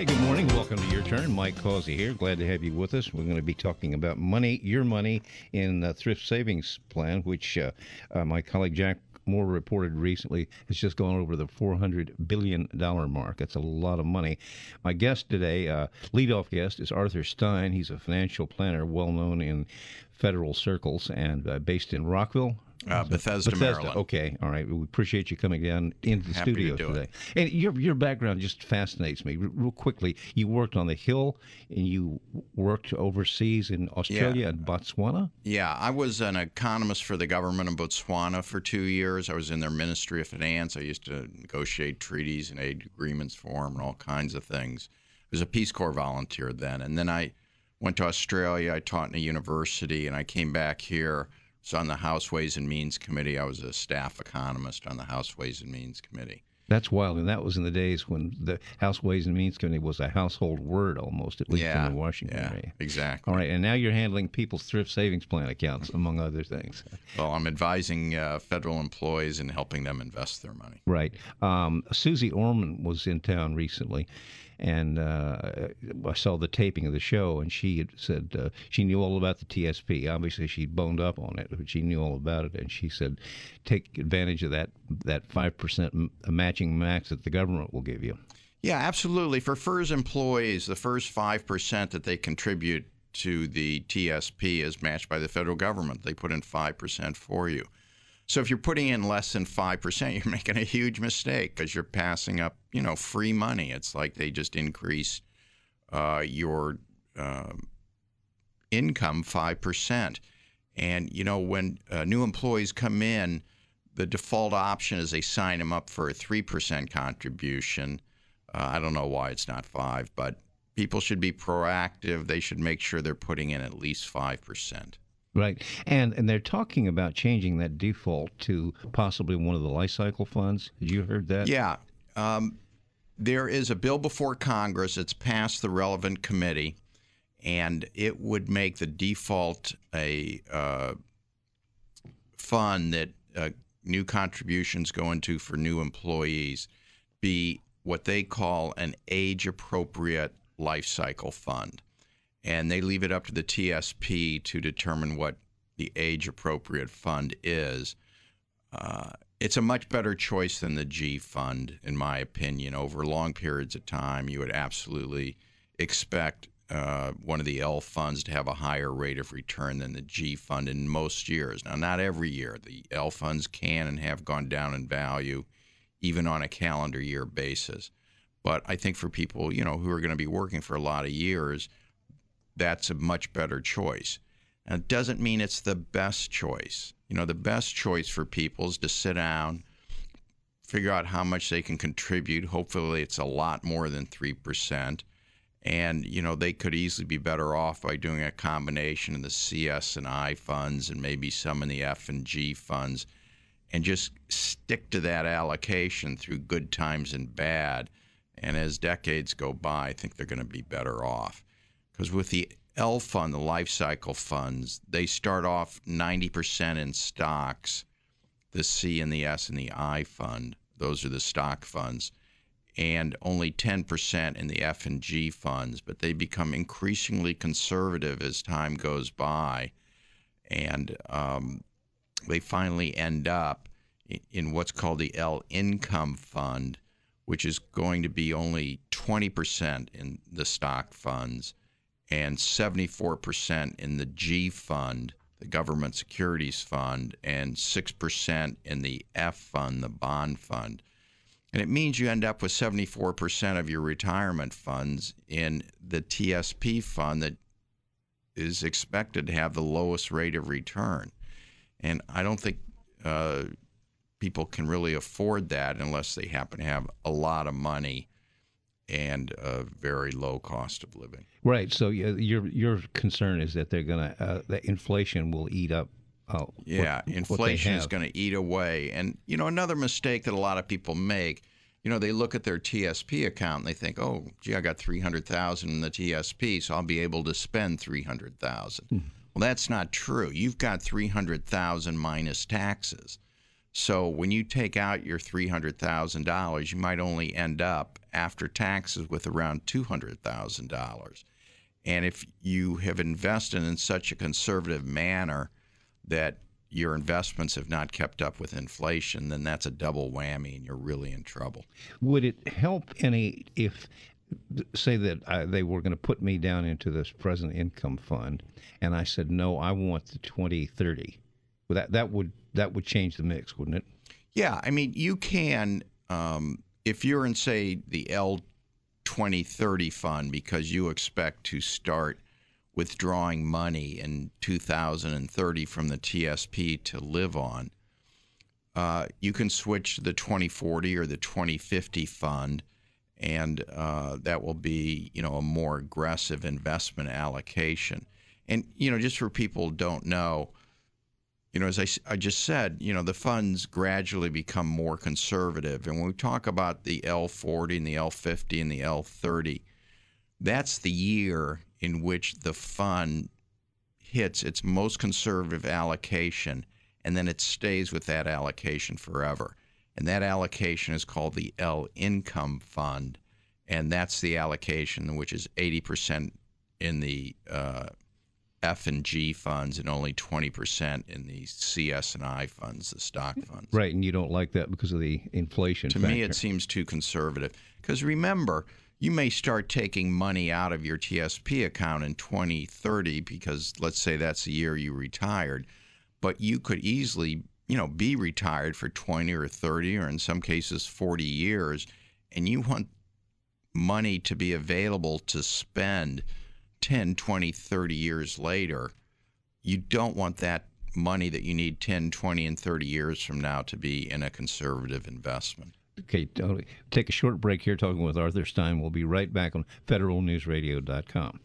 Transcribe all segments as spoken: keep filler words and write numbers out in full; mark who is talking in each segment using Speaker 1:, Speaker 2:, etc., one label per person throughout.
Speaker 1: Hey, good morning. Welcome to Your Turn. Mike Causey here. Glad to have you with us. We're going to be talking about money, your money in the thrift savings plan, which uh, uh, my colleague Jack Moore reported recently has just gone over the four hundred billion dollars mark. That's a lot of money. My guest today, uh, leadoff guest, is Arthur Stein. He's a financial planner well known in federal circles and uh, based in Rockville.
Speaker 2: Uh, Bethesda,
Speaker 1: Bethesda,
Speaker 2: Maryland.
Speaker 1: Okay, all right. We appreciate you coming down into the
Speaker 2: Happy
Speaker 1: studio
Speaker 2: to do
Speaker 1: today.
Speaker 2: it.
Speaker 1: And your your background just fascinates me. R- real quickly, you worked on the Hill, and you worked overseas in Australia
Speaker 2: Yeah.
Speaker 1: and Botswana.
Speaker 2: Yeah, I was an economist for the government of Botswana for two years. I was in their Ministry of Finance. I used to negotiate treaties and aid agreements for them and all kinds of things. I was a Peace Corps volunteer then. And then I went to Australia. I taught in a university, and I came back here. I was on the House Ways and Means Committee. I was a staff economist on the House Ways and Means Committee.
Speaker 1: That's wild, and that was in the days when the House Ways and Means Committee was a household word almost, at least
Speaker 2: Yeah,
Speaker 1: in the Washington
Speaker 2: yeah,
Speaker 1: area.
Speaker 2: exactly.
Speaker 1: All right, and now you're handling people's thrift savings plan accounts, among other things.
Speaker 2: Well, I'm advising uh, federal employees and helping them invest their money.
Speaker 1: Right. Um, Susie Orman was in town recently, and uh, I saw the taping of the show, and she had said uh, she knew all about the T S P. Obviously, she boned up on it, but she knew all about it, and she said, take advantage of that that five percent matching max that the government will give you.
Speaker 2: Yeah, absolutely. For F E R S employees, the first five percent that they contribute to the T S P is matched by the federal government. They put in five percent for you. So if you're putting in less than five percent, you're making a huge mistake because you're passing up, you know, free money. It's like they just increase uh, your uh, income five percent. And, you know, when uh, new employees come in, the default option is they sign them up for a three percent contribution. Uh, I don't know why it's not five, but people should be proactive. They should make sure they're putting in at least five percent.
Speaker 1: Right. And and they're talking about changing that default to possibly one of the life cycle funds. Had you heard that?
Speaker 2: Yeah. Um, there is a bill before Congress. It's passed the relevant committee, and it would make the default a uh, fund that uh, new contributions go into for new employees be what they call an age-appropriate life cycle fund. And they leave it up to the T S P to determine what the age-appropriate fund is. Uh, it's a much better choice than the G fund, in my opinion. Over long periods of time, you would absolutely expect uh, one of the L funds to have a higher rate of return than the G fund in most years. Now, not every year. The L funds can and have gone down in value, even on a calendar year basis. But I think for people, you know, who are going to be working for a lot of years, that's a much better choice. And it doesn't mean it's the best choice. You know, the best choice for people is to sit down, figure out how much they can contribute. Hopefully it's a lot more than three percent. And, you know, they could easily be better off by doing a combination of the C S and I funds and maybe some in the F and G funds, and just stick to that allocation through good times and bad. And as decades go by, I think they're going to be better off. Because with the L fund, the life cycle funds, they start off ninety percent in stocks, the C and the S and the I fund. Those are the stock funds. And only ten percent in the F and G funds. But they become increasingly conservative as time goes by. And um, they finally end up in what's called the L income fund, which is going to be only twenty percent in the stock funds and seventy-four percent in the G fund, the government securities fund, and six percent in the F fund, the bond fund. And it means you end up with seventy-four percent of your retirement funds in the T S P fund that is expected to have the lowest rate of return. And I don't think uh, people can really afford that unless they happen to have a lot of money and a very low cost of living.
Speaker 1: Right. So uh, your your concern is that they're going to uh, that inflation will eat up. Uh,
Speaker 2: yeah,
Speaker 1: what,
Speaker 2: inflation
Speaker 1: what
Speaker 2: is going to eat away. And you know, another mistake that a lot of people make, you know, they look at their T S P account and they think, oh, gee, I got three hundred thousand dollars in the T S P, so I'll be able to spend three hundred thousand dollars. Hmm. Well, that's not true. You've got three hundred thousand dollars minus taxes. So when you take out your three hundred thousand dollars, you might only end up after taxes with around two hundred thousand dollars. And if you have invested in such a conservative manner that your investments have not kept up with inflation, then that's a double whammy and you're really in trouble.
Speaker 1: Would it help any if, say that I, they were going to put me down into this present income fund, and I said, no, I want the twenty thirty? Well, that, that would that would change the mix, wouldn't it?
Speaker 2: Yeah, I mean, you can, um, if you're in, say, the L twenty thirty fund because you expect to start withdrawing money in two thousand thirty from the T S P to live on, uh, you can switch to the twenty forty or the twenty fifty fund, and uh, that will be, you know, a more aggressive investment allocation. And, you know, just for people who don't know, you know, as I, I just said, you know, the funds gradually become more conservative. And when we talk about the L forty and the L fifty and the L thirty, that's the year in which the fund hits its most conservative allocation, and then it stays with that allocation forever. And that allocation is called the L income fund, and that's the allocation which is eighty percent in the uh, F and G funds and only twenty percent in the C S and I funds, the stock funds.
Speaker 1: Right, and you don't like that because of the inflation
Speaker 2: To
Speaker 1: factor.
Speaker 2: me, it seems too conservative. Because remember, you may start taking money out of your T S P account in twenty thirty because let's say that's the year you retired, but you could easily, you know, be retired for twenty or thirty or in some cases forty years, and you want money to be available to spend ten, twenty, thirty years later. You don't want that money that you need ten, twenty, and thirty years from now to be in a conservative investment.
Speaker 1: Okay, totally. Take a short break here talking with Arthur Stein. We'll be right back on federal news radio dot com.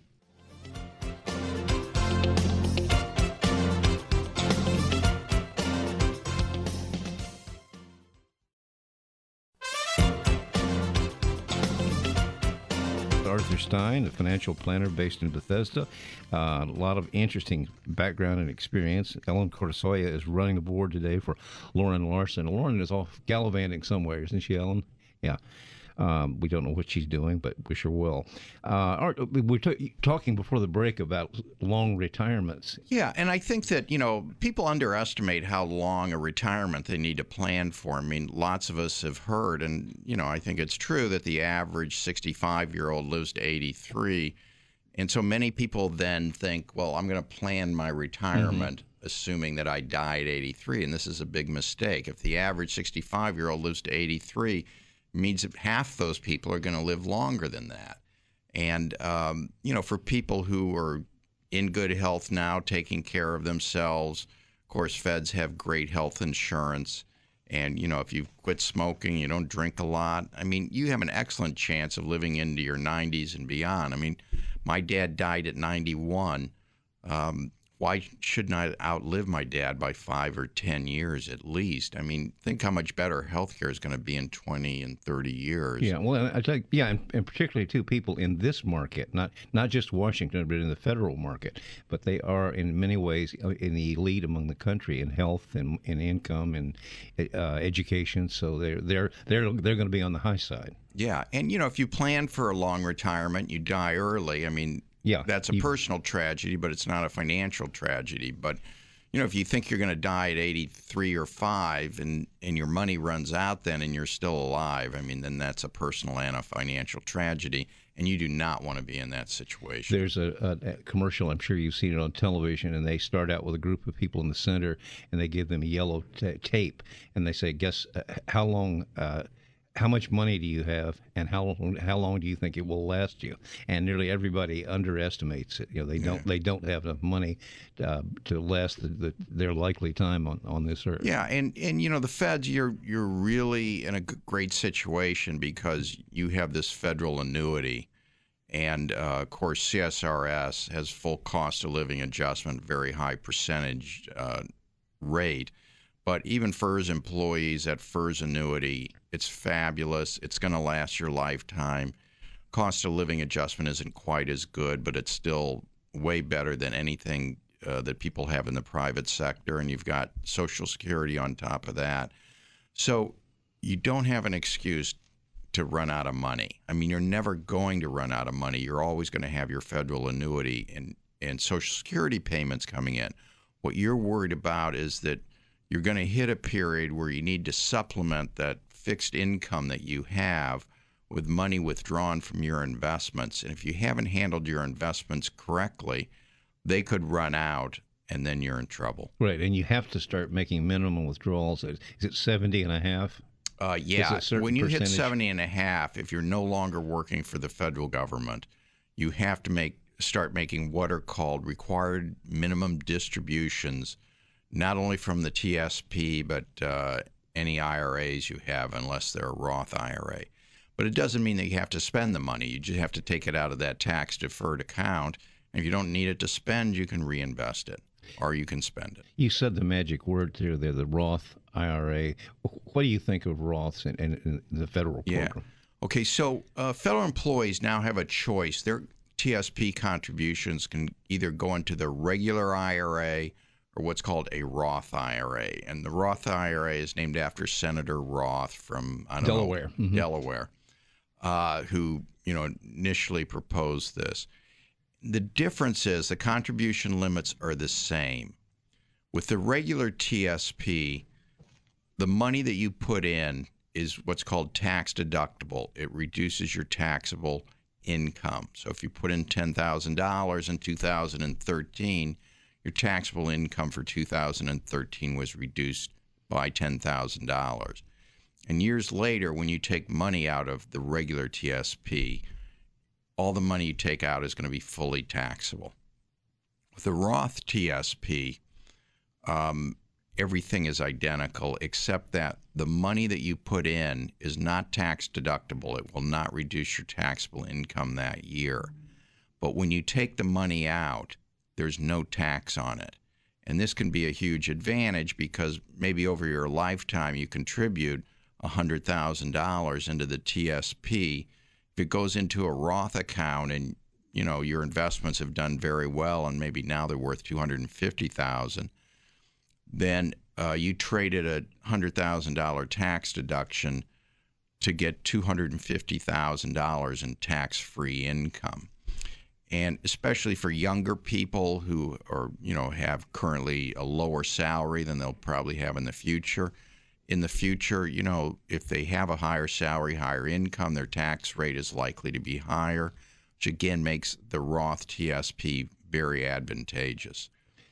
Speaker 1: Arthur Stein, a financial planner based in Bethesda. Uh, a lot of interesting background and experience. Ellen Corsoya is running the board today for Lauren Larson. Lauren is off gallivanting somewhere, isn't she, Ellen? Yeah. Um, we don't know what she's doing, but we sure will. Uh, Art, we were t- talking before the break about long retirements.
Speaker 2: Yeah, and I think that, you know, people underestimate how long a retirement they need to plan for. I mean, lots of us have heard, and, you know, I think it's true that the average sixty-five-year-old lives to eighty-three. And so many people then think, well, I'm going to plan my retirement mm-hmm. assuming that I die at eighty-three, and this is a big mistake. If the average sixty-five-year-old lives to eighty-three, means that half those people are going to live longer than that. And, um, you know, for people who are in good health now, taking care of themselves, of course, feds have great health insurance. And, you know, if you've quit smoking, you don't drink a lot, I mean, you have an excellent chance of living into your nineties and beyond. I mean, my dad died at ninety-one. Um, why shouldn't I outlive my dad by five or ten years at least? I mean, think how much better healthcare is going to be in twenty and thirty years.
Speaker 1: Yeah, well, I think, yeah, and, and particularly, too, people in this market, not not just Washington, but in the federal market, but they are in many ways in the elite among the country in health and in income and uh, education. So they're they're they're they're going to be on the high side.
Speaker 2: Yeah, and you know, if you plan for a long retirement, you die early. I mean.
Speaker 1: Yeah,
Speaker 2: that's a you, personal tragedy, but it's not a financial tragedy. But, you know, if you think you're going to die at eighty-three or five and, and your money runs out then and you're still alive, I mean, then that's a personal and a financial tragedy, and you do not want to be in that situation.
Speaker 1: There's a, a, a commercial, I'm sure you've seen it on television, and they start out with a group of people in the center, and they give them yellow t- tape, and they say, guess uh, how long... Uh, how much money do you have, and how long, how long do you think it will last you? And nearly everybody underestimates it. You know, they don't yeah. they don't have enough money uh, to last the, the, their likely time on, on this earth.
Speaker 2: Yeah, and, and you know, the feds, you're you're really in a great situation because you have this federal annuity, and uh, of course C S R S has full cost of living adjustment, very high percentage uh, rate. But even for F E R S employees, that F E R S annuity, it's fabulous. It's going to last your lifetime. Cost of living adjustment isn't quite as good, but it's still way better than anything uh, that people have in the private sector, and you've got Social Security on top of that. So you don't have an excuse to run out of money. I mean, you're never going to run out of money. You're always going to have your federal annuity and, and Social Security payments coming in. What you're worried about is that you're going to hit a period where you need to supplement that fixed income that you have with money withdrawn from your investments. And if you haven't handled your investments correctly, they could run out, and then you're in trouble.
Speaker 1: Right, and you have to start making minimum withdrawals. Is it seventy and a half?
Speaker 2: Uh, yeah, when you percentage? hit seventy and a half, if you're no longer working for the federal government, you have to make start making what are called required minimum distributions, not only from the T S P, but uh, any I R As you have, unless they're a Roth I R A. But it doesn't mean that you have to spend the money. You just have to take it out of that tax-deferred account. And if you don't need it to spend, you can reinvest it, or you can spend it.
Speaker 1: You said the magic word there, there the Roth I R A. What do you think of Roths and, and, and the federal program?
Speaker 2: Yeah. Okay, so uh, federal employees now have a choice. Their T S P contributions can either go into the regular I R A or what's called a Roth I R A. And the Roth I R A is named after Senator Roth from I don't
Speaker 1: Delaware.
Speaker 2: know,
Speaker 1: Mm-hmm.
Speaker 2: Delaware, uh, who you know initially proposed this. The difference is the contribution limits are the same. With the regular T S P, the money that you put in is what's called tax deductible. It reduces your taxable income. So if you put in ten thousand dollars in two thousand thirteen, your taxable income for two thousand thirteen was reduced by ten thousand dollars. And years later, when you take money out of the regular T S P, all the money you take out is going to be fully taxable. With the Roth T S P, um, everything is identical except that the money that you put in is not tax deductible. It will not reduce your taxable income that year. But when you take the money out, there's no tax on it. And this can be a huge advantage because maybe over your lifetime you contribute one hundred thousand dollars into the T S P. If it goes into a Roth account and you know your investments have done very well and maybe now they're worth two hundred fifty thousand dollars, then uh, you traded a one hundred thousand dollars tax deduction to get two hundred fifty thousand dollars in tax-free income. And especially for younger people who are, you know, have currently a lower salary than they'll probably have in the future. In the future, you know, if they have a higher salary, higher income, their tax rate is likely to be higher, which again makes the Roth T S P very advantageous.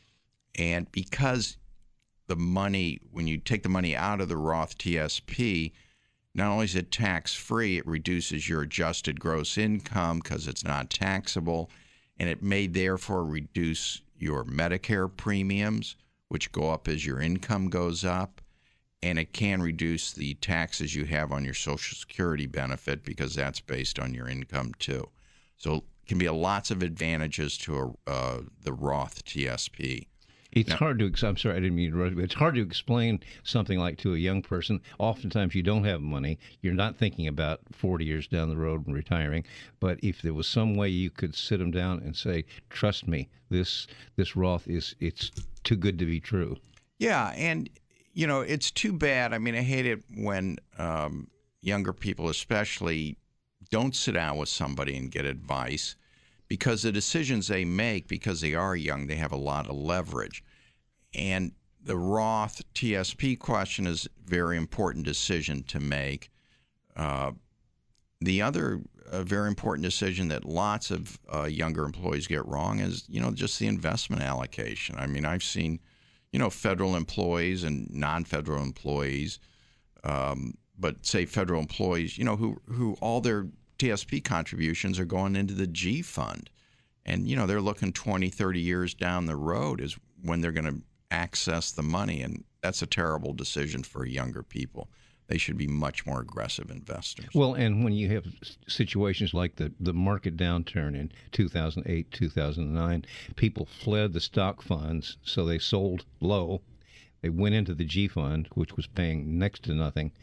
Speaker 2: And because the money, when you take the money out of the Roth T S P, not only is it tax-free, it reduces your adjusted gross income because it's not taxable, and it may therefore reduce your Medicare premiums, which go up as your income goes up, and it can reduce the taxes you have on your Social Security benefit because that's based on your income too. So it can be a lots of advantages to a, uh, the Roth T S P.
Speaker 1: It's
Speaker 2: now,
Speaker 1: hard to, I'm sorry, I didn't mean to interrupt, but it's hard to explain something like to a young person. Oftentimes you don't have money. You're not thinking about forty years down the road and retiring. But if there was some way you could sit them down and say, trust me, this this Roth is, it's too good to be true.
Speaker 2: Yeah, and, you know, it's too bad. I mean, I hate it when um, younger people especially don't sit down with somebody and get advice, because the decisions they make, because they are young, they have a lot of leverage. And the Roth T S P question is a very important decision to make. Uh, the other uh, very important decision that lots of uh, younger employees get wrong is, you know, just the investment allocation. I mean, I've seen, you know, federal employees and non-federal employees, um, but say federal employees, you know, who, who all their T S P contributions are going into the G fund. And, you know, they're looking twenty, thirty years down the road is when they're going to access the money. And that's a terrible decision for younger people. They should be much more aggressive investors.
Speaker 1: Well, and when you have situations like the, the market downturn in two thousand eight, two thousand nine, people fled the stock funds, so they sold low. They went into the G fund, which was paying next to nothing.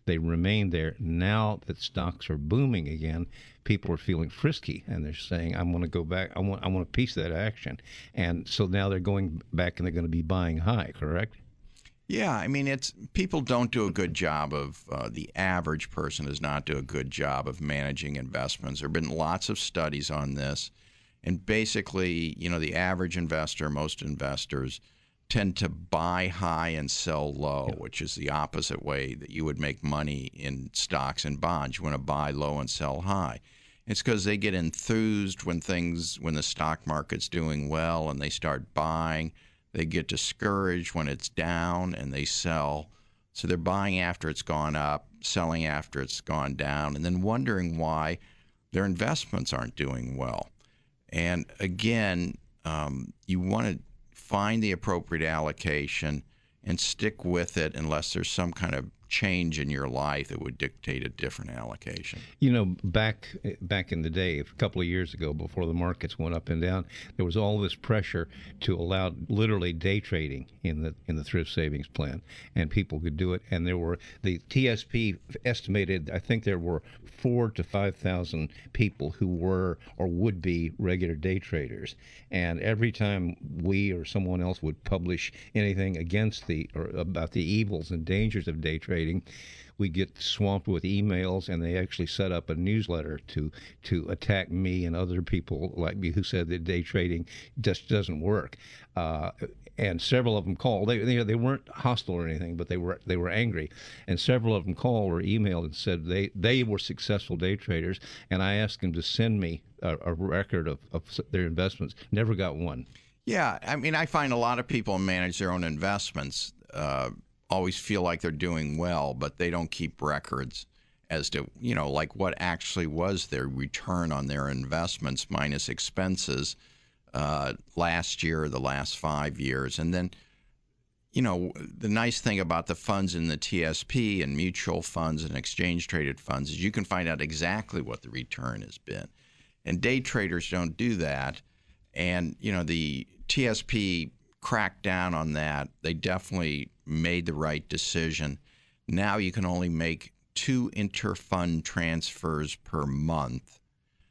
Speaker 1: they remain there. Now that stocks are booming again, people are feeling frisky, and they're saying, "I want to go back. I want. I want a piece of that action." And so now they're going back, and they're going to be buying high. Correct?
Speaker 2: Yeah, I mean, it's people don't do a good job of uh, the average person does not do a good job of managing investments. There have been lots of studies on this, and basically, you know, the average investor, most investors, tend to buy high and sell low, yeah. which is the opposite way that you would make money in stocks and bonds. You want to buy low and sell high. It's because they get enthused when things, when the stock market's doing well, and they start buying. They get discouraged when it's down and they sell. So they're buying after it's gone up, selling after it's gone down, and then wondering why their investments aren't doing well. And again, um, you want to find the appropriate allocation and stick with it unless there's some kind of change in your life that would dictate a different allocation.
Speaker 1: You know, back back in the day, a couple of years ago, before the markets went up and down, there was all this pressure to allow literally day trading in the in the thrift savings plan, and people could do it. And there were the T S P estimated, I think there were four to five thousand people who were or would be regular day traders. And every time we or someone else would publish anything against the or about the evils and dangers of day trading, we get swamped with emails, and they actually set up a newsletter to to attack me and other people like me who said that day trading just doesn't work. Uh, and several of them called. They, they they weren't hostile or anything, but they were they were angry. And several of them called or emailed and said they, they were successful day traders. And I asked them to send me a, a record of, of their investments. Never got one.
Speaker 2: Yeah, I mean, I find a lot of people manage their own investments. Uh, always feel like they're doing well, but they don't keep records as to, you know, like what actually was their return on their investments minus expenses uh, last year or the last five years. And then, you know, the nice thing about the funds in the T S P and mutual funds and exchange-traded funds is you can find out exactly what the return has been. And day traders don't do that. And, you know, the T S P cracked down on that. They definitely made the right decision. Now you can only make two inter-fund transfers per month,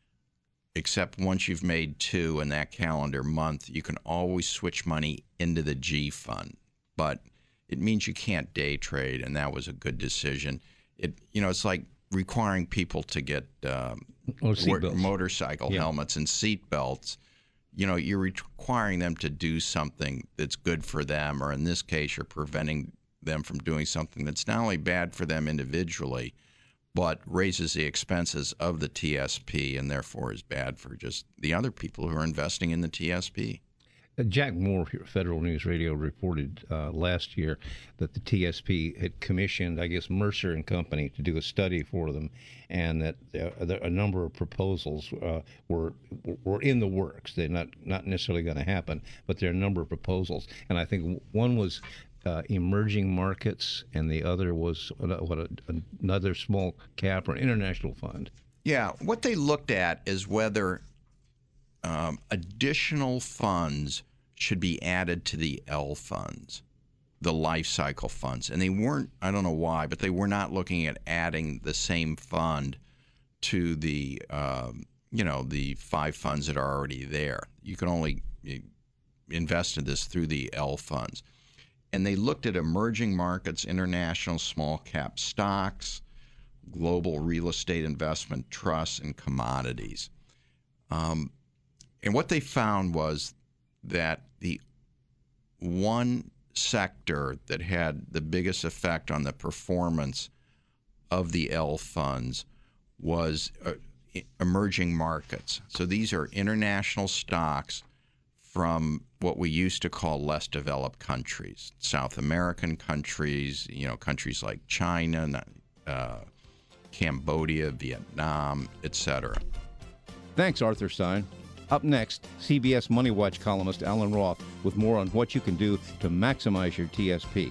Speaker 2: except once you've made two in that calendar month, you can always switch money into the G fund. But it means you can't day trade, and that was a good decision. It, you know, it's like requiring people to get um,
Speaker 1: or seat belts.
Speaker 2: motorcycle yeah. helmets and seat belts. You know, you're requiring them to do something that's good for them, or in this case, you're preventing them from doing something that's not only bad for them individually, but raises the expenses of the T S P and therefore is bad for just the other people who are investing in the T S P.
Speaker 1: Jack Moore here at Federal News Radio reported uh, last year that the T S P had commissioned, I guess, Mercer and Company to do a study for them, and that uh, a number of proposals uh, were were in the works. They're not not necessarily going to happen, but there are a number of proposals, and I think one was uh, emerging markets, and the other was what a, another small cap or international fund.
Speaker 2: Yeah, what they looked at is whether um, additional funds should be added to the L funds, the life cycle funds. And they weren't, I don't know why, but they were not looking at adding the same fund to the, um, you know, the five funds that are already there. You can only invest in this through the L funds. And they looked at emerging markets, international small cap stocks, global real estate investment trusts, and commodities. Um, and what they found was that the one sector that had the biggest effect on the performance of the L funds was uh, emerging markets. So these are international stocks from what we used to call less developed countries, South American countries, you know, countries like China, uh, Cambodia, Vietnam, et cetera.
Speaker 1: Thanks, Arthur Stein. Up next, C B S Money Watch columnist Alan Roth with more on what you can do to maximize your T S P.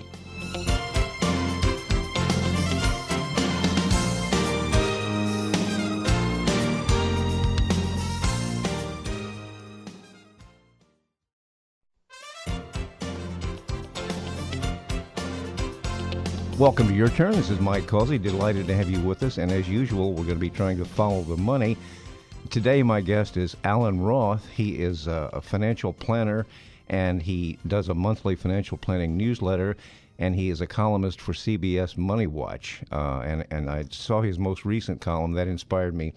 Speaker 1: Welcome to Your Turn. This is Mike Causey. Delighted to have you with us. And as usual, we're going to be trying to follow the money. Today, my guest is Alan Roth. He is a, a financial planner, and he does a monthly financial planning newsletter, and he is a columnist for C B S Money Watch. Uh, and, and I saw his most recent column. That inspired me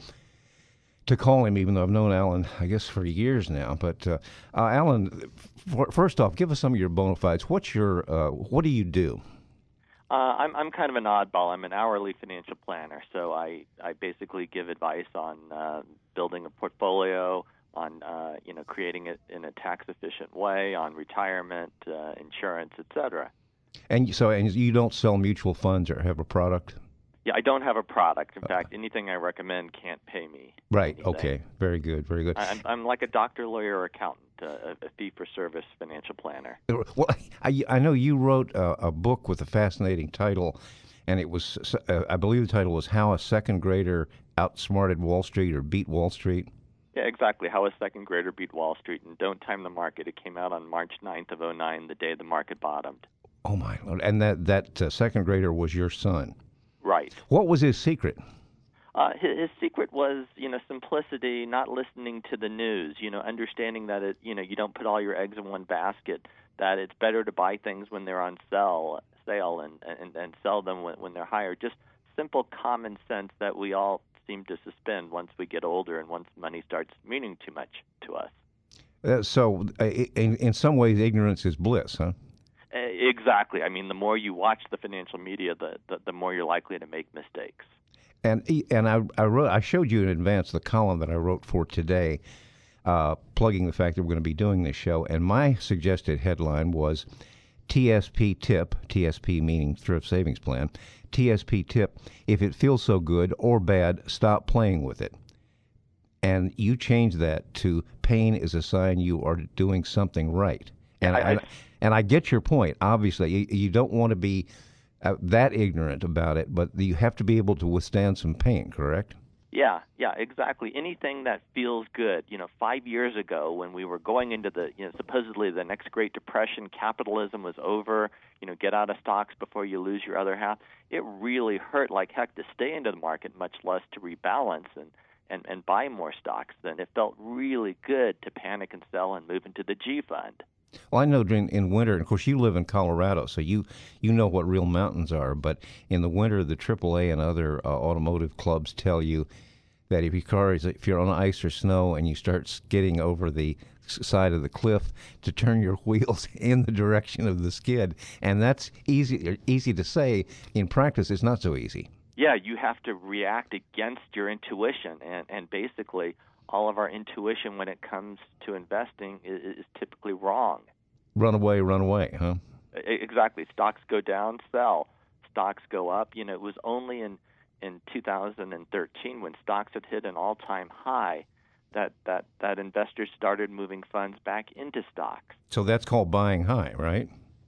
Speaker 1: to call him, even though I've known Alan, I guess, for years now. But uh, uh, Alan, f- first off, give us some of your bona fides. What's your, uh, what do you do?
Speaker 3: Uh, I'm I'm kind of an oddball. I'm an hourly financial planner, so I, I basically give advice on uh, building a portfolio, on uh, you know creating it in a tax efficient way, on retirement, uh, insurance, et cetera.
Speaker 1: And so, and you don't sell mutual funds or have a product?
Speaker 3: Yeah, I don't have a product. In fact, anything I recommend can't pay me.
Speaker 1: Right.
Speaker 3: anything.
Speaker 1: Okay. Very good. Very good.
Speaker 3: I, I'm I'm like a doctor, lawyer, or accountant, uh, a fee for service financial planner.
Speaker 1: Well, I, I know you wrote a, a book with a fascinating title, and it was, uh, I believe the title was How a Second Grader Outsmarted Wall Street or Beat Wall Street.
Speaker 3: Yeah, exactly. How a second grader beat Wall Street, and Don't Time the Market. It came out on March ninth of oh nine, the day the market bottomed.
Speaker 1: Oh, my Lord. And that, that uh, second grader was your son.
Speaker 3: Right.
Speaker 1: What was his secret?
Speaker 3: Uh, his, his secret was, you know, simplicity, not listening to the news, you know, understanding that, it, you know, you don't put all your eggs in one basket, that it's better to buy things when they're on sale, sale and, and, and sell them when, when they're higher. Just simple common sense that we all seem to suspend once we get older and once money starts meaning too much to us.
Speaker 1: Uh, so, uh, in, in some ways, ignorance is bliss, huh?
Speaker 3: Exactly. I mean, the more you watch the financial media, the, the, the more you're likely to make mistakes.
Speaker 1: And and I I wrote I showed you in advance the column that I wrote for today, uh, plugging the fact that we're going to be doing this show. And my suggested headline was T S P tip, T S P meaning Thrift Savings Plan, T S P tip, if it feels so good or bad, stop playing with it. And you changed that to pain is a sign you are doing something right. And
Speaker 3: I, I,
Speaker 1: and, and I get your point. Obviously, you, you don't want to be uh, that ignorant about it, but you have to be able to withstand some pain, correct?
Speaker 3: Yeah, yeah, exactly. Anything that feels good. You know, five years ago when we were going into the, you know, supposedly the next Great Depression, capitalism was over, you know, get out of stocks before you lose your other half. It really hurt like heck to stay into the market, much less to rebalance and, and, and buy more stocks. Then it felt really good to panic and sell and move into the G fund.
Speaker 1: Well, I know during in winter, and of course you live in Colorado, so you you know what real mountains are. But in the winter, the triple A and other uh, automotive clubs tell you that if your car is if you're on ice or snow and you start skidding over the side of the cliff, to turn your wheels in the direction of the skid, and that's easy easy to say. In practice, it's not so easy.
Speaker 3: Yeah, you have to react against your intuition, and and basically, all of our intuition when it comes to investing is, is typically wrong.
Speaker 1: Run away, run away, huh?
Speaker 3: Exactly. Stocks go down, sell. Stocks go up. You know, it was only in, in two thousand thirteen when stocks had hit an all-time high that, that, that investors started moving funds back into stocks.
Speaker 1: So that's called buying high, right?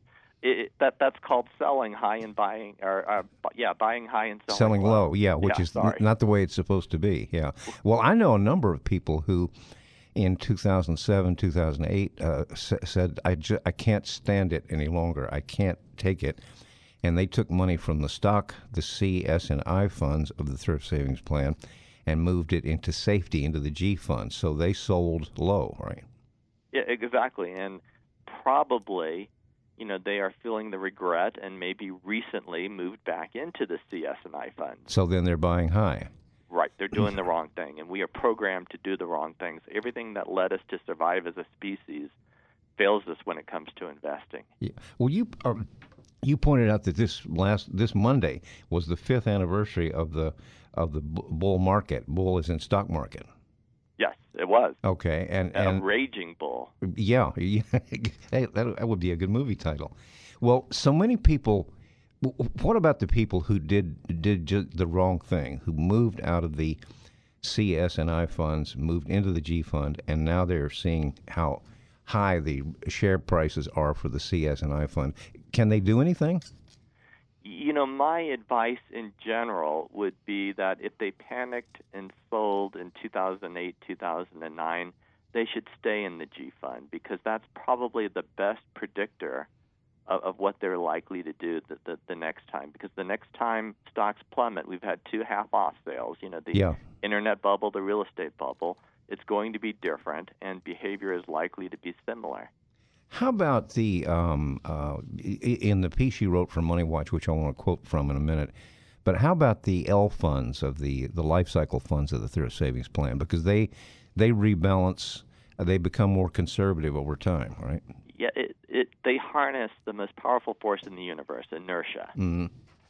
Speaker 3: It, that that's called selling high and buying, or uh, yeah, buying high and selling,
Speaker 1: selling low.
Speaker 3: low.
Speaker 1: Yeah, which
Speaker 3: yeah,
Speaker 1: is
Speaker 3: sorry.
Speaker 1: not the way it's supposed to be. Yeah. Well, I know a number of people who, in two thousand seven, two thousand eight, uh, s- said, I, ju- I can't stand it any longer. I can't take it. And they took money from the stock, the C, S, and I funds of the Thrift Savings Plan and moved it into safety, into the G fund. So they sold low, right?
Speaker 3: Yeah, exactly. And probably, you know, they are feeling the regret and maybe recently moved back into the C S and I fund.
Speaker 1: So then they're buying high.
Speaker 3: Right. They're doing the wrong thing, and we are programmed to do the wrong things. Everything that led us to survive as a species fails us when it comes to investing.
Speaker 1: Yeah. Well, you um, you pointed out that this last this Monday was the fifth anniversary of the of the bull market. Bull is in stock market.
Speaker 3: Yes, it was.
Speaker 1: Okay, and
Speaker 3: a
Speaker 1: and
Speaker 3: raging bull.
Speaker 1: Yeah, yeah. Hey, that that would be a good movie title. Well, so many people. What about the people who did did ju- the wrong thing, who moved out of the C, S, and I funds, moved into the G fund, and now they're seeing how high the share prices are for the C, S, and I fund? Can they do anything?
Speaker 3: You know, my advice in general would be that if they panicked and sold in two thousand eight, two thousand nine, they should stay in the G fund because that's probably the best predictor of, of what they're likely to do the, the, the next time. Because the next time stocks plummet, we've had two half-off sales, you know, the
Speaker 1: Yeah.
Speaker 3: internet bubble, the real estate bubble. It's going to be different, and behavior is likely to be similar.
Speaker 1: How about the um, uh, i- in the piece you wrote for Money Watch, which I want to quote from in a minute, but how about the L funds of the, the life cycle funds of the thrift savings plan? Because they they rebalance, uh, they become more conservative over time, right?
Speaker 3: Yeah, it, it, they harness the most powerful force in the universe, inertia.
Speaker 1: Mm-hmm.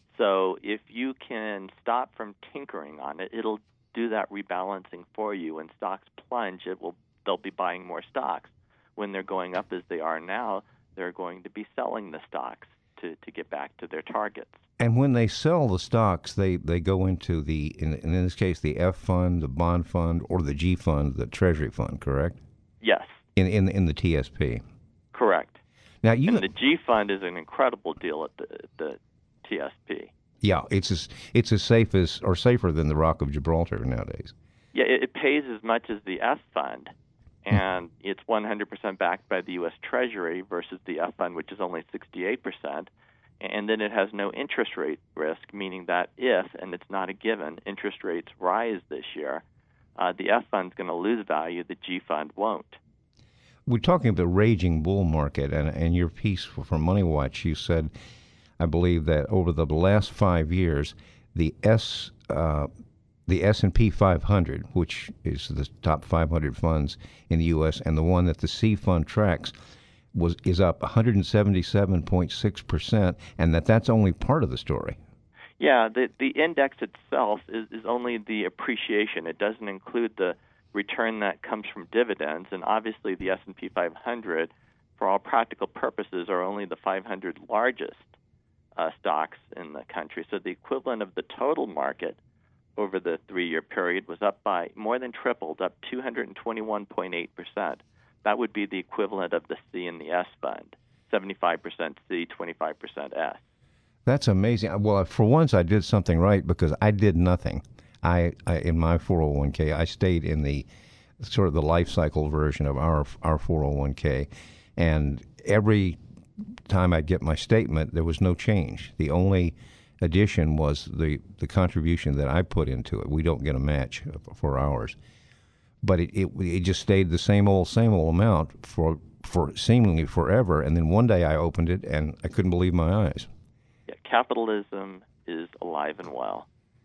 Speaker 3: So if you can stop from tinkering on it, it'll do that rebalancing for you. When stocks plunge, it will they'll be buying more stocks. When they're going up as they are now, they're going to be selling the stocks to, to get back to their targets.
Speaker 1: And when they sell the stocks, they, they go into the, in, in this case, the F fund, the bond fund, or the G fund, the Treasury fund, correct?
Speaker 3: Yes.
Speaker 1: In in, in the T S P.
Speaker 3: Correct.
Speaker 1: Now you,
Speaker 3: and the G fund is an incredible deal at the, the T S P.
Speaker 1: Yeah, it's as it's as safe as or safer than the Rock of Gibraltar nowadays.
Speaker 3: Yeah, it, it pays as much as the F fund, and it's one hundred percent backed by the U S Treasury versus the F fund, which is only sixty-eight percent. And then it has no interest rate risk, meaning that if, and it's not a given, interest rates rise this year, uh, the F fund's going to lose value, the G fund won't.
Speaker 1: We're talking about the raging bull market, and and your piece from Money Watch, you said, I believe that over the last five years, the S uh, the S and P five hundred, which is the top five hundred funds in the U S, and the one that the C fund tracks, was is up one hundred seventy-seven point six percent, and that that's only part of the story.
Speaker 3: Yeah, the the index itself is, is only the appreciation. It doesn't include the return that comes from dividends, and obviously the S and P five hundred, for all practical purposes, are only the five hundred largest uh, stocks in the country. So the equivalent of the total market over the three-year period was up by more than tripled, up two hundred twenty-one point eight percent. That would be the equivalent of the C and the S fund, seventy-five percent C, twenty-five percent S.
Speaker 1: That's amazing. Well, for once, I did something right because I did nothing. I, I in my four oh one k, I stayed in the sort of the life cycle version of our our four oh one k, and every time I'd get my statement, there was no change. The only addition was the, the contribution that I put into it. We don't get a match for ours. But it, it it just stayed the same old, same old amount for for seemingly forever. And then one day I opened it, and I couldn't believe my eyes.
Speaker 3: Yeah, capitalism is alive and well.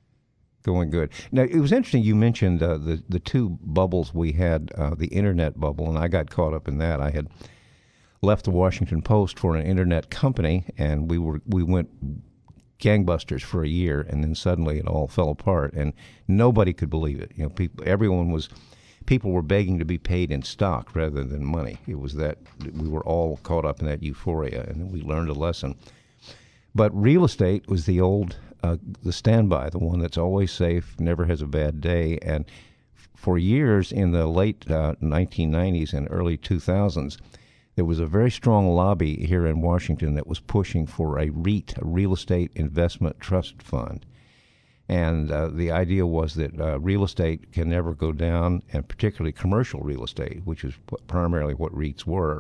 Speaker 1: Going good. Now, it was interesting you mentioned uh, the, the two bubbles we had, uh, the internet bubble, and I got caught up in that. I had left the Washington Post for an internet company, and we were we went gangbusters for a year, and then suddenly it all fell apart, and nobody could believe it. You know, people, everyone was... People were begging to be paid in stock rather than money. It was that we were all caught up in that euphoria, and we learned a lesson. But real estate was the old, uh, the standby, the one that's always safe, never has a bad day. And f- for years in the late uh, nineteen nineties and early two thousands, there was a very strong lobby here in Washington that was pushing for a REIT, a real estate investment trust fund. And uh, the idea was that uh, real estate can never go down, and particularly commercial real estate, which is what, primarily what REITs were.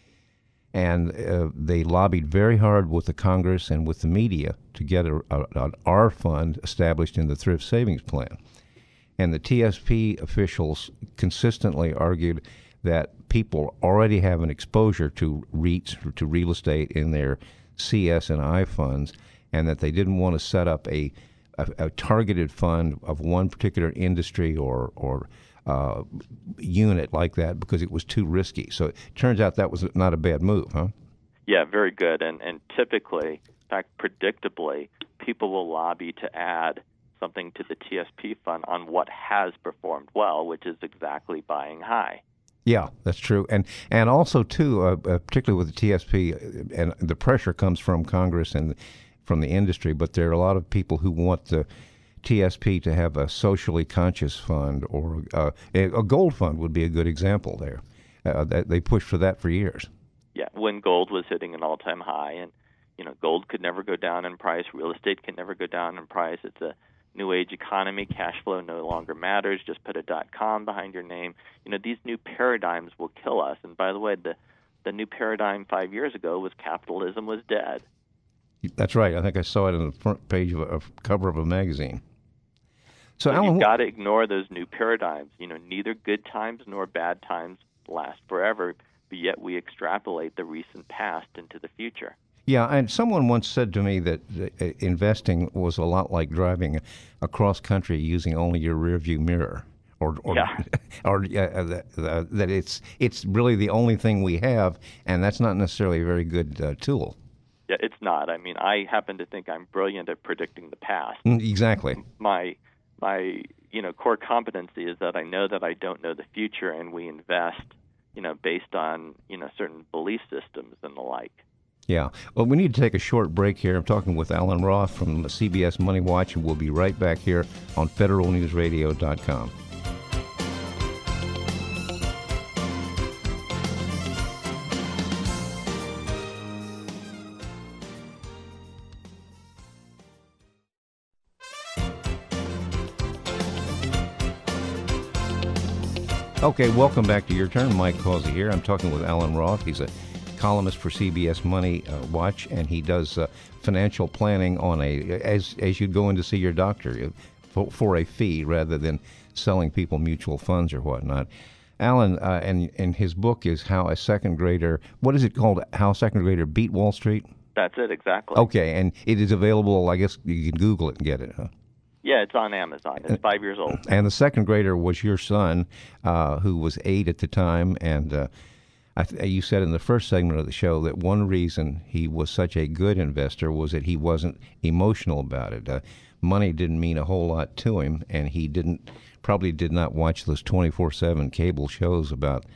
Speaker 1: And uh, they lobbied very hard with the Congress and with the media to get a, a, an R fund established in the Thrift Savings Plan. And the T S P officials consistently argued that people already have an exposure to REITs, to real estate in their C S and I funds, and that they didn't want to set up a A, a targeted fund of one particular industry or or uh, unit like that because it was too risky. So it turns out that was not a bad move, huh?
Speaker 3: Yeah, very good. And and typically, in fact, predictably, people will lobby to add something to the T S P fund on what has performed well, which is exactly buying high.
Speaker 1: Yeah, that's true. And and also, too, uh, uh, particularly with the T S P, and the pressure comes from Congress and from the industry, but there are a lot of people who want the T S P to have a socially conscious fund, or uh, a gold fund would be a good example there. Uh, that, they pushed for that for years.
Speaker 3: Yeah, when gold was hitting an all-time high, and you know, gold could never go down in price. Real estate can never go down in price. It's a new age economy. Cash flow no longer matters. Just put a .com behind your name. You know, these new paradigms will kill us. And by the way, the the new paradigm five years ago was capitalism was dead.
Speaker 1: That's right. I think I saw it on the front page of a, of cover of a magazine. So,
Speaker 3: So
Speaker 1: Alan,
Speaker 3: you've
Speaker 1: wh-
Speaker 3: got to ignore those new paradigms. You know, neither good times nor bad times last forever, but yet we extrapolate the recent past into the future.
Speaker 1: yeah, and someone once said to me that uh, investing was a lot like driving across country using only your rearview mirror, or or
Speaker 3: Yeah.
Speaker 1: or uh, that, uh, that it's it's really the only thing we have, and that's not necessarily a very good uh, tool.
Speaker 3: Yeah, it's not. I mean, I happen to think I'm brilliant at predicting the past.
Speaker 1: Mm, Exactly.
Speaker 3: My my you know core competency is that I know that I don't know the future, and we invest you know based on you know certain belief systems and the like.
Speaker 1: Yeah. Well, we need to take a short break here. I'm talking with Alan Roth from C B S Money Watch, and we'll be right back here on Federal News Radio dot com. Okay, welcome back to Your Turn. Mike Causey here. I'm talking with Alan Roth. He's a columnist for C B S Money uh, Watch, and he does uh, financial planning on a as as you'd go in to see your doctor uh, for, for a fee rather than selling people mutual funds or whatnot. Alan, uh, and and his book is How a Second Grader. What is it called? How a Second Grader Beat Wall Street.
Speaker 3: That's it, exactly.
Speaker 1: Okay, and it is available. I guess you can Google it and get it. Huh?
Speaker 3: Yeah, it's on Amazon. It's five years old.
Speaker 1: And the second grader was your son, uh, who was eight at the time. And uh, I th- you said in the first segment of the show that one reason he was such a good investor was that he wasn't emotional about it. Uh, money didn't mean a whole lot to him, and he didn't probably did not watch those twenty-four seven cable shows about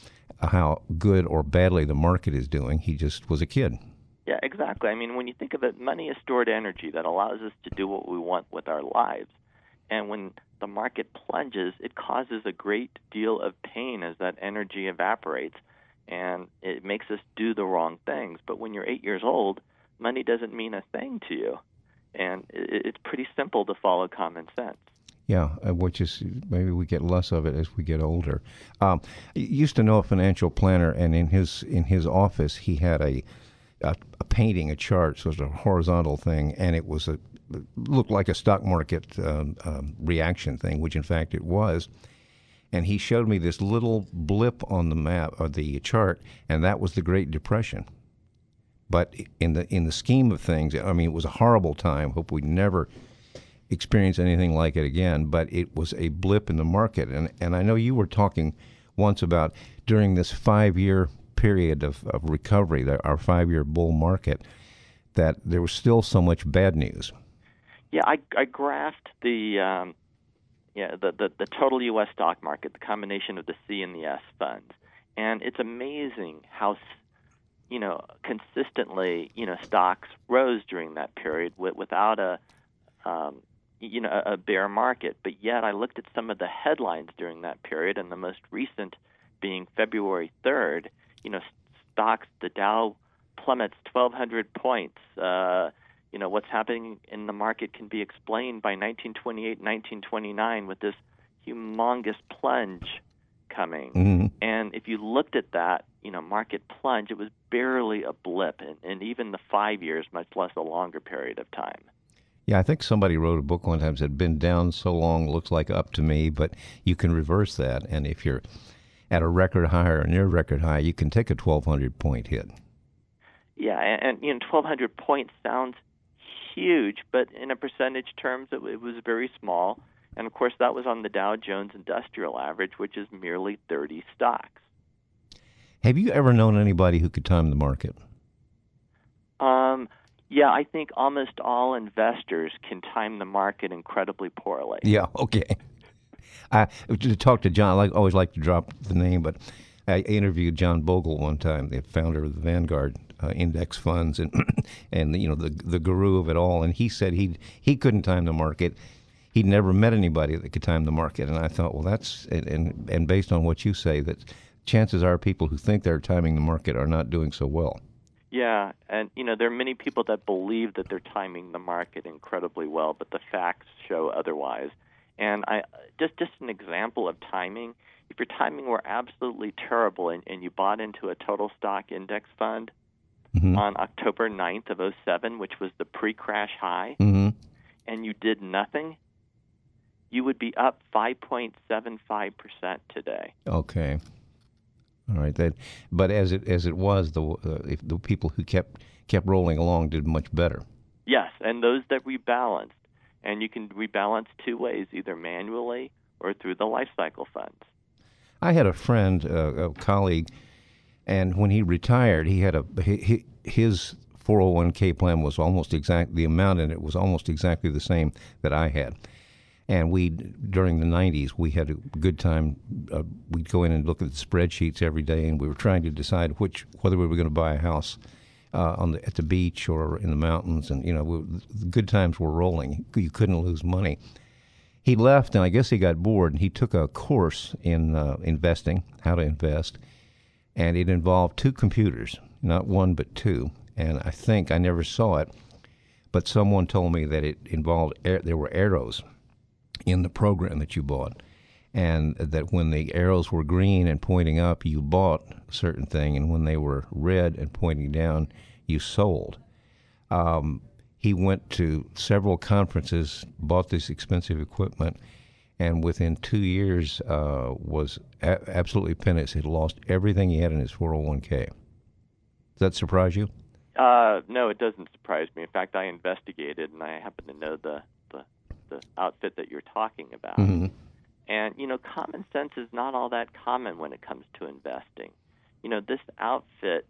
Speaker 1: how good or badly the market is doing. He just was a kid.
Speaker 3: Yeah, exactly. I mean, when you think of it, money is stored energy that allows us to do what we want with our lives. And when the market plunges, it causes a great deal of pain as that energy evaporates, and it makes us do the wrong things. But when you're eight years old, money doesn't mean a thing to you. And it's pretty simple to follow common sense.
Speaker 1: Yeah, uh, which is maybe we get less of it as we get older. Um, I used to know a financial planner, and in his in his office he had a a, a painting, a chart, so it was a horizontal thing, and it was a it looked like a stock market um, um, reaction thing, which in fact it was. And he showed me this little blip on the map or the chart, and that was the Great Depression. But in the in the scheme of things, I mean, it was a horrible time. Hope we never experience anything like it again. But it was a blip in the market, and and I know you were talking once about during this five-year period of, of recovery, the, our five-year bull market, that there was still so much bad news.
Speaker 3: Yeah, I, I graphed the um, yeah the, the the total U S stock market, the combination of the C and the S funds, and it's amazing how you know consistently you know stocks rose during that period with, without a um, you know a bear market. But yet, I looked at some of the headlines during that period, and the most recent being February third. You know, stocks, the Dow plummets twelve hundred points. Uh, you know, what's happening in the market can be explained by nineteen twenty-eight, nineteen twenty-nine with this humongous plunge coming.
Speaker 1: Mm-hmm.
Speaker 3: And if you looked at that, you know, market plunge, it was barely a blip, and, and even the five years, much less a longer period of time.
Speaker 1: Yeah, I think somebody wrote a book one time that said, been down so long, looks like up to me, but you can reverse that. And if you're at a record high or near record high, you can take a twelve hundred point hit.
Speaker 3: Yeah, and, and you know, twelve hundred points sounds huge, but in a percentage terms, it, it was very small. And of course, that was on the Dow Jones Industrial Average, which is merely thirty stocks.
Speaker 1: Have you ever known anybody who could time the market?
Speaker 3: Um, yeah, I think almost all investors can time the market incredibly poorly.
Speaker 1: Yeah, okay. I to talk to John. I like, always like to drop the name, but I interviewed John Bogle one time, the founder of the Vanguard uh, index funds, and and you know the the guru of it all. And he said he he couldn't time the market. He'd never met anybody that could time the market. And I thought, well, that's and and, and based on what you say, that chances are people who think they're timing the market are not doing so well.
Speaker 3: Yeah, and you know there are many people that believe that they're timing the market incredibly well, but the facts show otherwise. And I just just an example of timing. If your timing were absolutely terrible and, and you bought into a total stock index fund mm-hmm. on October ninth of oh seven, which was the pre-crash high, mm-hmm. and you did nothing, you would be up five point seven five percent today.
Speaker 1: Okay. All right. That, but as it as it was, the uh, if the people who kept kept rolling along did much better.
Speaker 3: Yes, and those that rebalanced. And you can rebalance two ways, either manually or through the life cycle funds.
Speaker 1: I had a friend, uh, a colleague, and when he retired, he had a he, his four oh one k plan was almost exact. The amount in it was almost exactly the same that I had. And we, during the nineties, we had a good time. Uh, we'd go in and look at the spreadsheets every day, and we were trying to decide which whether we were going to buy a house uh, on the at the beach or in the mountains. And you know, we, the good times were rolling. You couldn't lose money. He left, and I guess he got bored, and he took a course in uh, investing, how to invest, and it involved two computers, not one but two. And I think I never saw it, but someone told me that it involved there were arrows in the program that you bought, and that when the arrows were green and pointing up, you bought a certain thing, and when they were red and pointing down, you sold. Um, he went to several conferences, bought this expensive equipment, and within two years uh, was a- absolutely penniless. He lost everything he had in his four oh one k. Does that surprise you?
Speaker 3: Uh, no, it doesn't surprise me. In fact, I investigated, and I happen to know the the, the outfit that you're talking about. Mm-hmm. And, you know, common sense is not all that common when it comes to investing. You know, this outfit,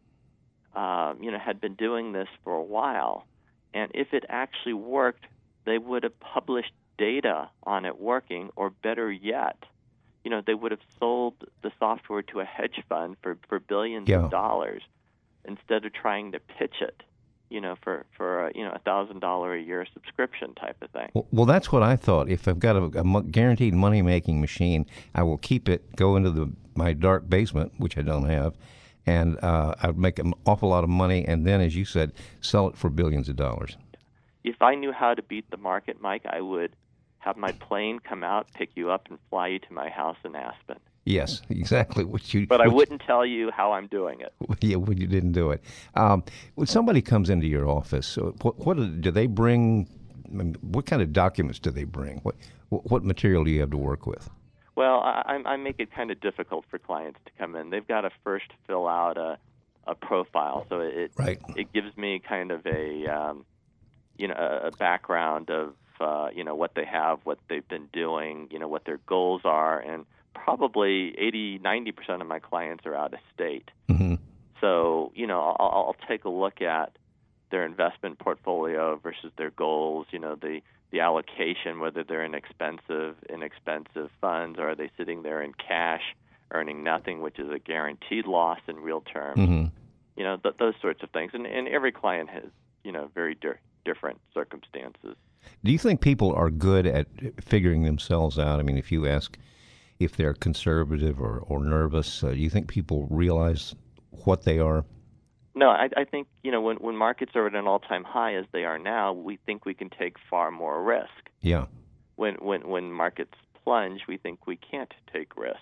Speaker 3: uh, you know, had been doing this for a while, and if it actually worked, they would have published data on it working, or better yet, you know, they would have sold the software to a hedge fund for, for billions yeah. of dollars instead of trying to pitch it, you know, for, for a, you know, a one thousand dollars a year subscription type of thing.
Speaker 1: Well, well, that's what I thought. If I've got a, a guaranteed money-making machine, I will keep it, go into the my dark basement, which I don't have, and uh, I'd make an awful lot of money, and then, as you said, sell it for billions of dollars.
Speaker 3: If I knew how to beat the market, Mike, I would have my plane come out, pick you up, and fly you to my house in Aspen.
Speaker 1: Yes, exactly. What you,
Speaker 3: but
Speaker 1: what
Speaker 3: I wouldn't tell you how I'm doing it.
Speaker 1: Yeah, when you didn't do it. Um, when somebody comes into your office, what, what do they bring? I mean, what kind of documents do they bring? What what material do you have to work with?
Speaker 3: Well, I, I make it kind of difficult for clients to come in. They've got to first fill out a, a profile, so it
Speaker 1: right.
Speaker 3: it gives me kind of a um, you know a background of uh, you know what they have, what they've been doing, you know what their goals are, and probably eighty, ninety percent of my clients are out of state. Mm-hmm. So, you know, I'll, I'll take a look at their investment portfolio versus their goals, you know, the, the allocation, whether they're in expensive, inexpensive funds, or are they sitting there in cash, earning nothing, which is a guaranteed loss in real terms. Mm-hmm. You know, th- those sorts of things. And, and every client has, you know, very di- different circumstances.
Speaker 1: Do you think people are good at figuring themselves out? I mean, if you ask if they're conservative or, or nervous, uh, do you think people realize what they are?
Speaker 3: No, I, I think, you know, when, when markets are at an all-time high as they are now, we think we can take far more risk.
Speaker 1: Yeah.
Speaker 3: When when when markets plunge, we think we can't take risk.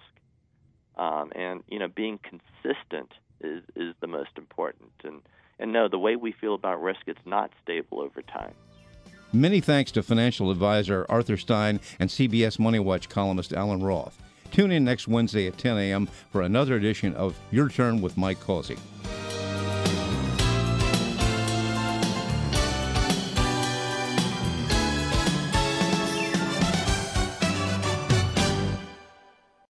Speaker 3: Um, and, you know, being consistent is, is the most important. And, and no, the way we feel about risk, it's not stable over time.
Speaker 1: Many thanks to financial advisor Arthur Stein and C B S Money Watch columnist Alan Roth. Tune in next Wednesday at ten a.m. for another edition of Your Turn with Mike Causey.